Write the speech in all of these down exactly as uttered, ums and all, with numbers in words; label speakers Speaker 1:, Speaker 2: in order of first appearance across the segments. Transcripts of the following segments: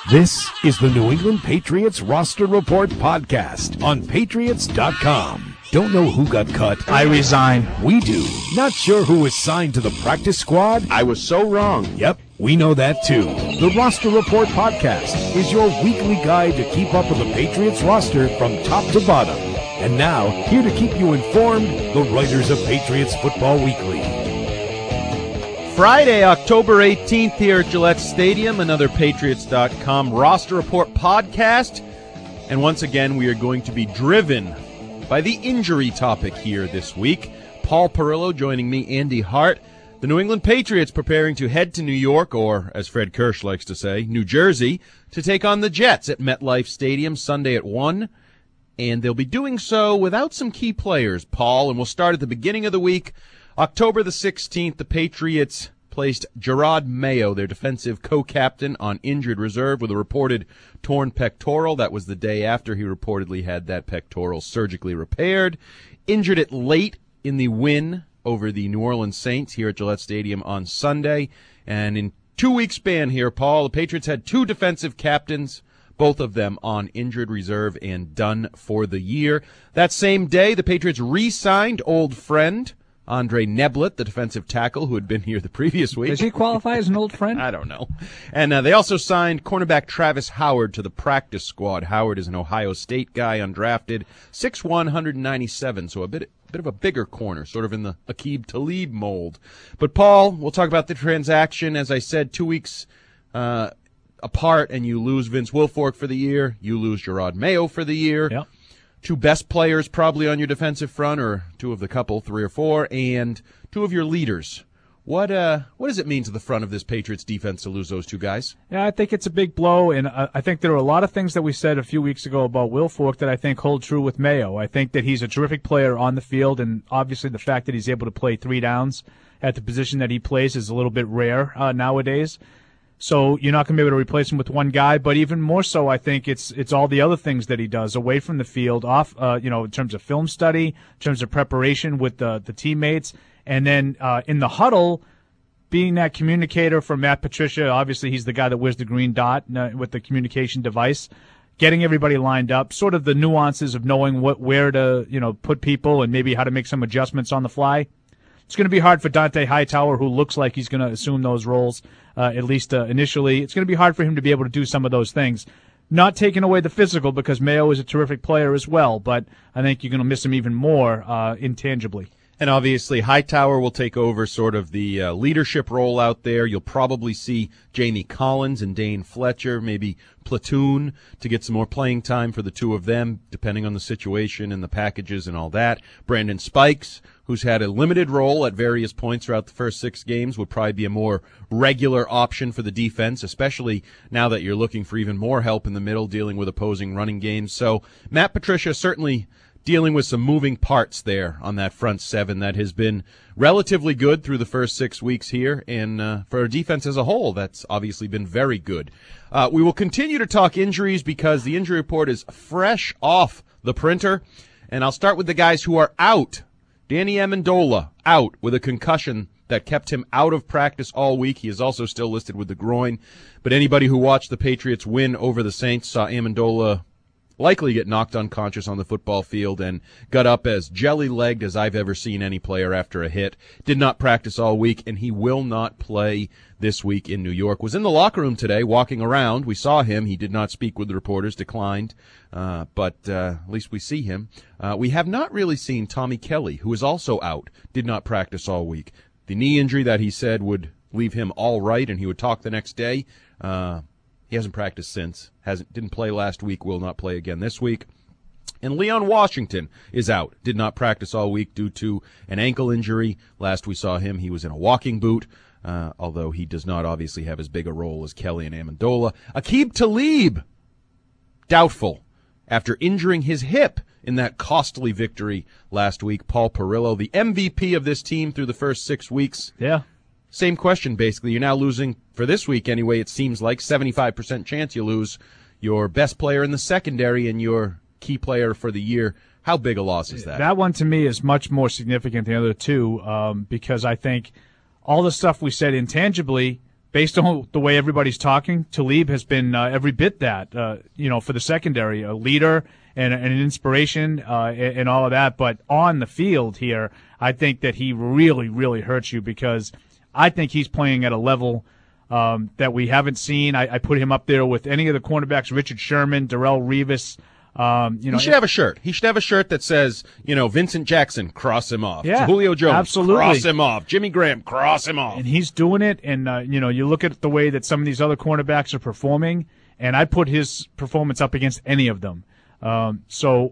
Speaker 1: This is the New England Patriots Roster Report podcast on Patriots dot com. Don't know who got cut?
Speaker 2: I resign.
Speaker 1: We do. Not sure who was signed to the practice squad?
Speaker 3: I was so wrong.
Speaker 1: Yep, we know that too. The Roster Report podcast is your weekly guide to keep up with the Patriots roster from top to bottom. And now, here to keep you informed, the writers of Patriots Football Weekly.
Speaker 2: Friday, October eighteenth here at Gillette Stadium, another Patriots dot com Roster Report podcast. And once again, we are going to be driven by the injury topic here this week. Paul Perillo joining me, Andy Hart. The New England Patriots preparing to head to New York, or as Fred Kirsch likes to say, New Jersey, to take on the Jets at MetLife Stadium Sunday at one. And they'll be doing so without some key players, Paul. And we'll start at the beginning of the week. October the sixteenth, the Patriots placed Jerod Mayo, their defensive co-captain, on injured reserve with a reported torn pectoral. That was the day after he reportedly had that pectoral surgically repaired. Injured it late in the win over the New Orleans Saints here at Gillette Stadium on Sunday. And in two-week span here, Paul, the Patriots had two defensive captains, both of them on injured reserve and done for the year. That same day, the Patriots re-signed old friend Andre Neblett, the defensive tackle who had been here the previous week.
Speaker 4: Does he qualify as an old friend?
Speaker 2: I don't know. And uh, they also signed cornerback Travis Howard to the practice squad. Howard is an Ohio State guy, undrafted, six one, one ninety-seven, so a bit bit of a bigger corner, sort of in the Aqib Talib mold. But, Paul, we'll talk about the transaction. As I said, two weeks uh, apart, and you lose Vince Wilfork for the year. You lose Jerod Mayo for the year.
Speaker 4: Yep.
Speaker 2: Two best players probably on your defensive front, or two of the couple, three or four, and two of your leaders. What uh, what does it mean to the front of this Patriots defense to lose those two guys?
Speaker 4: Yeah, I think it's a big blow, and uh, I think there are a lot of things that we said a few weeks ago about Wilfork that I think hold true with Mayo. I think that he's a terrific player on the field, and obviously the fact that he's able to play three downs at the position that he plays is a little bit rare uh, nowadays. So you're not going to be able to replace him with one guy, but even more so, I think it's it's all the other things that he does away from the field, off, uh, you know, in terms of film study, in terms of preparation with the the teammates, and then uh, in the huddle, being that communicator for Matt Patricia. Obviously, he's the guy that wears the green dot uh, with the communication device, getting everybody lined up, sort of the nuances of knowing what where to you know put people and maybe how to make some adjustments on the fly. It's going to be hard for Dante Hightower, who looks like he's going to assume those roles, uh, at least uh, initially. It's going to be hard for him to be able to do some of those things. Not taking away the physical, because Mayo is a terrific player as well, but I think you're going to miss him even more uh, intangibly.
Speaker 2: And obviously, Hightower will take over sort of the uh, leadership role out there. You'll probably see Jamie Collins and Dane Fletcher, maybe platoon, to get some more playing time for the two of them, depending on the situation and the packages and all that. Brandon Spikes, who's had a limited role at various points throughout the first six games, would probably be a more regular option for the defense, especially now that you're looking for even more help in the middle, dealing with opposing running games. So Matt Patricia certainly dealing with some moving parts there on that front seven that has been relatively good through the first six weeks here, and uh, for our defense as a whole, that's obviously been very good. Uh, we will continue to talk injuries because the injury report is fresh off the printer, and I'll start with the guys who are out. Danny Amendola out with a concussion that kept him out of practice all week. He is also still listed with the groin, but anybody who watched the Patriots win over the Saints saw Amendola likely get knocked unconscious on the football field and got up as jelly-legged as I've ever seen any player after a hit. Did not practice all week, and he will not play this week in New York. Was in the locker room today walking around. We saw him. He did not speak with the reporters, declined, uh, but uh, at least we see him. Uh, we have not really seen Tommy Kelly, who is also out, did not practice all week. The knee injury that he said would leave him all right and he would talk the next day, uh, he hasn't practiced since. Hasn't didn't play last week, will not play again this week. And Leon Washington is out. Did not practice all week due to an ankle injury. Last we saw him, he was in a walking boot, uh, although he does not obviously have as big a role as Kelly and Amendola. Aqib Talib, doubtful, after injuring his hip in that costly victory last week. Paul Perillo, the M V P of this team through the first six weeks.
Speaker 4: Yeah.
Speaker 2: Same question, basically. You're now losing, for this week anyway, it seems like, seventy-five percent chance you lose your best player in the secondary and your key player for the year. How big a loss is that?
Speaker 4: That one, to me, is much more significant than the other two um, because I think all the stuff we said intangibly based on the way everybody's talking, Talib has been uh, every bit that, uh, you know, for the secondary, a leader and, and an inspiration uh, and, and all of that. But on the field here, I think that he really, really hurts you because I think he's playing at a level um, that we haven't seen. I, I put him up there with any of the cornerbacks, Richard Sherman, Darrelle Revis. Um, you know,
Speaker 2: he should have a shirt. He should have a shirt that says, you know, Vincent Jackson, cross him off.
Speaker 4: Yeah,
Speaker 2: Julio Jones,
Speaker 4: absolutely.
Speaker 2: cross him off. Jimmy Graham, cross him off.
Speaker 4: And he's doing it. And, uh, you know, you look at the way that some of these other cornerbacks are performing, and I put his performance up against any of them. Um, so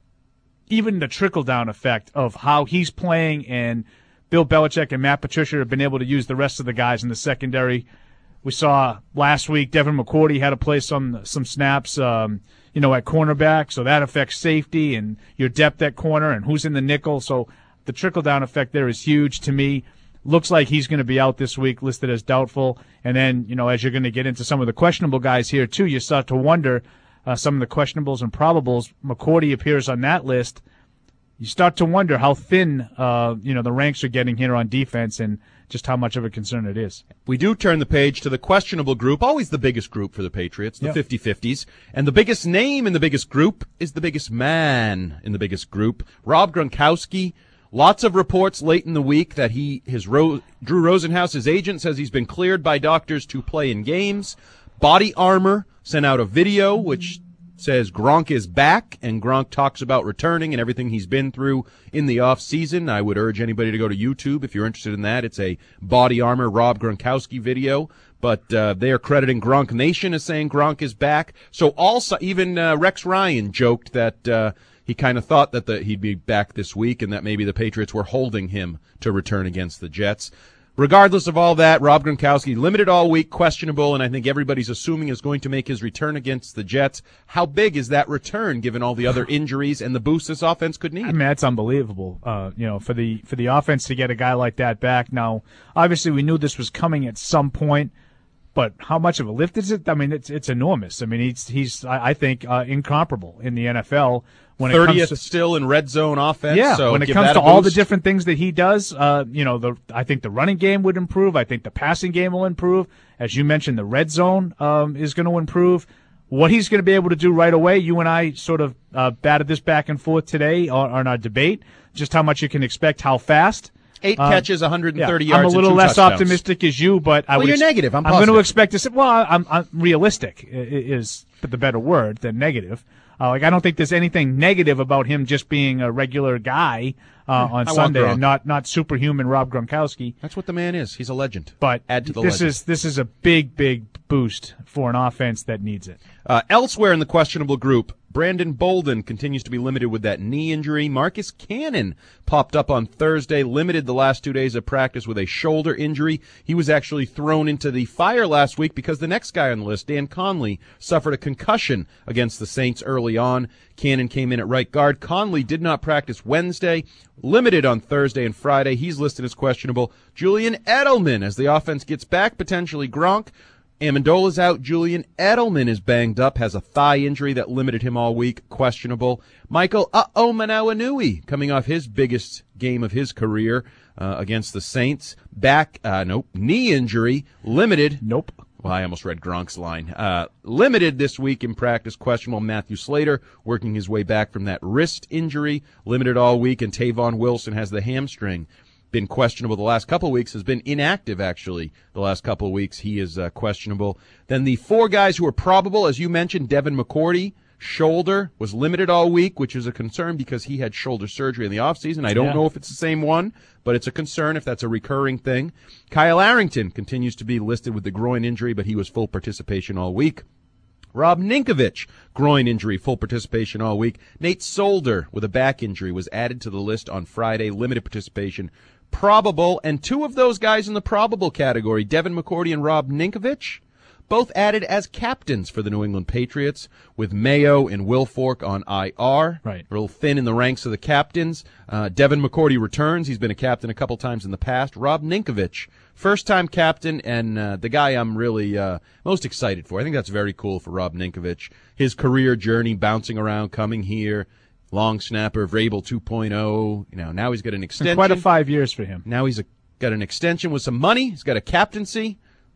Speaker 4: even the trickle-down effect of how he's playing, and Bill Belichick and Matt Patricia have been able to use the rest of the guys in the secondary. We saw last week Devin McCourty had to play some some snaps, um, you know, at cornerback, so that affects safety and your depth at corner and who's in the nickel. So the trickle-down effect there is huge to me. Looks like he's going to be out this week, listed as doubtful. And then, you know, as you're going to get into some of the questionable guys here, too, you start to wonder uh, some of the questionables and probables. McCourty appears on that list. You start to wonder how thin, uh, you know, the ranks are getting here on defense and just how much of a concern it is.
Speaker 2: We do turn the page to the questionable group, always the biggest group for the Patriots, the
Speaker 4: yep.
Speaker 2: fifty-fifties. And the biggest name in the biggest group is the biggest man in the biggest group, Rob Gronkowski. Lots of reports late in the week that he, his Ro- Drew Rosenhaus, his agent, says he's been cleared by doctors to play in games. Body Armor sent out a video which says Gronk is back, and Gronk talks about returning and everything he's been through in the off season. I would urge anybody to go to YouTube if you're interested in that. It's a Body Armor Rob Gronkowski video, but uh, they are crediting Gronk Nation as saying Gronk is back. So also, even uh, Rex Ryan joked that uh, he kind of thought that the, he'd be back this week and that maybe the Patriots were holding him to return against the Jets. Regardless of all that, Rob Gronkowski limited all week, questionable, and I think everybody's assuming is going to make his return against the Jets. How big is that return, given all the other injuries and the boost this offense could need?
Speaker 4: I mean, that's unbelievable. Uh, you know, for the for the offense to get a guy like that back. Now, obviously, we knew this was coming at some point, but how much of a lift is it? I mean, it's it's enormous. I mean, he's he's I think uh, incomparable in the N F L. When it
Speaker 2: thirtieth
Speaker 4: comes to,
Speaker 2: still in red zone offense.
Speaker 4: Yeah,
Speaker 2: so
Speaker 4: when it
Speaker 2: give
Speaker 4: comes
Speaker 2: that
Speaker 4: to
Speaker 2: a
Speaker 4: all the
Speaker 2: boost.
Speaker 4: different things that he does, uh, you know, the I think the running game would improve. I think the passing game will improve. As you mentioned, the red zone um, is going to improve. What he's going to be able to do right away, you and I sort of uh, batted this back and forth today on, on our debate, just how much you can expect, how fast.
Speaker 2: Eight
Speaker 4: um,
Speaker 2: catches, one hundred thirty
Speaker 4: yeah,
Speaker 2: yards.
Speaker 4: I'm a little
Speaker 2: and two
Speaker 4: less
Speaker 2: touchdowns.
Speaker 4: optimistic as you, but I
Speaker 2: well,
Speaker 4: would
Speaker 2: you're
Speaker 4: ex-
Speaker 2: negative. I'm,
Speaker 4: I'm going to
Speaker 2: positive.
Speaker 4: expect to say, well, I'm, I'm realistic is the better word than negative. Uh, like I don't think there's anything negative about him just being a regular guy uh, on
Speaker 2: I
Speaker 4: Sunday and not not superhuman Rob Gronkowski.
Speaker 2: That's what the man is. He's a legend.
Speaker 4: But
Speaker 2: add to the
Speaker 4: this
Speaker 2: legend.
Speaker 4: is this is a big big boost for an offense that needs it.
Speaker 2: Uh, elsewhere in the questionable group, Brandon Bolden continues to be limited with that knee injury. Marcus Cannon popped up on Thursday, limited the last two days of practice with a shoulder injury. He was actually thrown into the fire last week because the next guy on the list, Dan Conley, suffered a concussion against the Saints early on. Cannon came in at right guard. Conley did not practice Wednesday, limited on Thursday and Friday. He's listed as questionable. Julian Edelman, as the offense gets back, potentially Gronk. Amendola's out. Julian Edelman is banged up, has a thigh injury that limited him all week, questionable. Michael uh-oh Manawanui, coming off his biggest game of his career uh, against the Saints. Back, uh, nope, knee injury, limited.
Speaker 4: Nope.
Speaker 2: Well, I almost read Gronk's line. Uh, limited this week in practice, questionable. Matthew Slater working his way back from that wrist injury, limited all week, and Tavon Wilson has the hamstring. Been questionable the last couple of weeks, has been inactive, actually, the last couple of weeks. He is uh, questionable. Then the four guys who are probable, as you mentioned, Devin McCourty, shoulder, was limited all week, which is a concern because he had shoulder surgery in the offseason. I don't
Speaker 4: yeah.
Speaker 2: know if it's the same one, but it's a concern if that's a recurring thing. Kyle Arrington continues to be listed with the groin injury, but he was full participation all week. Rob Ninkovich, groin injury, full participation all week. Nate Solder with a back injury was added to the list on Friday, limited participation. Probable, and two of those guys in the probable category, Devin McCourty and Rob Ninkovich, both added as captains for the New England Patriots, with Mayo and Wilfork on I R.
Speaker 4: Right.
Speaker 2: A little thin in the ranks of the captains. Uh, Devin McCourty returns. He's been a captain a couple times in the past. Rob Ninkovich, first-time captain, and uh, the guy I'm really uh, most excited for. I think that's very cool for Rob Ninkovich. His career journey, bouncing around, coming here. Long snapper, Vrabel two point oh. You know, now he's got an extension.
Speaker 4: Quite a five years for him.
Speaker 2: Now he's a, got an extension with some money. He's got a captaincy.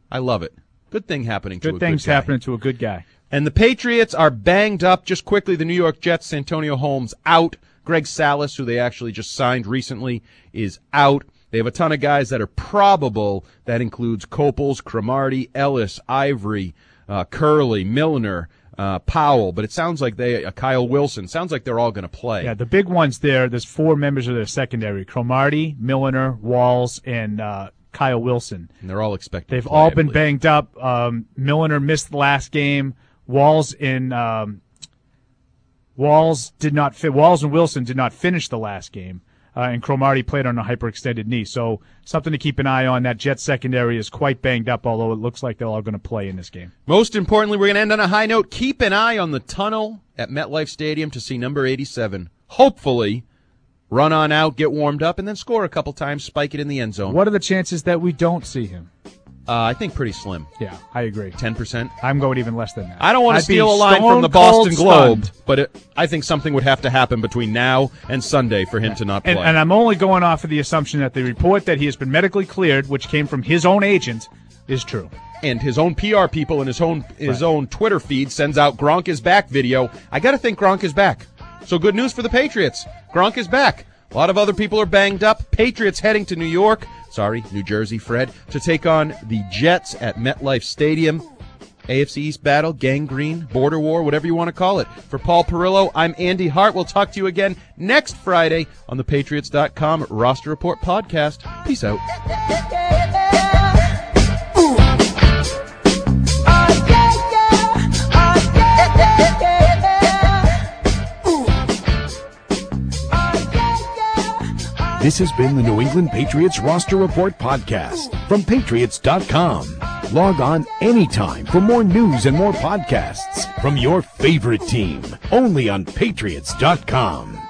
Speaker 2: I love it. Good thing happening to
Speaker 4: Good
Speaker 2: a
Speaker 4: things
Speaker 2: good guy.
Speaker 4: happening to a good guy.
Speaker 2: And the Patriots are banged up. Just quickly, the New York Jets, Santonio Holmes out. Greg Salas, who they actually just signed recently, is out. They have a ton of guys that are probable. That includes Copels, Cromartie, Ellis, Ivory, uh, Curley, Milner, uh, Powell. But it sounds like they, uh, Kyle Wilson, sounds like they're all going to play.
Speaker 4: Yeah, the big ones there, there's four members of their secondary, Cromartie, Milner, Walls, and uh, Kyle Wilson.
Speaker 2: And they're all expected
Speaker 4: They've
Speaker 2: to play,
Speaker 4: all
Speaker 2: I
Speaker 4: been
Speaker 2: believe.
Speaker 4: banged up. Um, Milner missed the last game. Walls in um, Walls did not fit. Walls and Wilson did not finish the last game, uh, and Cromartie played on a hyperextended knee. So something to keep an eye on. That Jets secondary is quite banged up, although it looks like they're all going to play in this game.
Speaker 2: Most importantly, we're going to end on a high note. Keep an eye on the tunnel at MetLife Stadium to see number eighty-seven. Hopefully, run on out, get warmed up, and then score a couple times, spike it in the end zone.
Speaker 4: What are the chances that we don't see him?
Speaker 2: Uh, I think pretty slim.
Speaker 4: Yeah, I agree.
Speaker 2: ten percent.
Speaker 4: I'm going even less than that.
Speaker 2: I don't want to
Speaker 4: I'd be
Speaker 2: steal a line from the
Speaker 4: stone
Speaker 2: Boston
Speaker 4: cold
Speaker 2: Globe,
Speaker 4: stunned.
Speaker 2: but it, I think something would have to happen between now and Sunday for him to not play.
Speaker 4: And, and I'm only going off of the assumption that the report that he has been medically cleared, which came from his own agent, is true.
Speaker 2: And his own P R people and his own his
Speaker 4: Right.
Speaker 2: own Twitter feed sends out Gronk is back video. I got to think Gronk is back. So good news for the Patriots. Gronk is back. A lot of other people are banged up. Patriots heading to New York, sorry, New Jersey, Fred, to take on the Jets at MetLife Stadium. A F C East battle, gangrene, border war, whatever you want to call it. For Paul Perillo, I'm Andy Hart. We'll talk to you again next Friday on the Patriots dot com Roster Report podcast. Peace out.
Speaker 1: This has been the New England Patriots Roster Report podcast from Patriots dot com. Log on anytime for more news and more podcasts from your favorite team, only on Patriots dot com.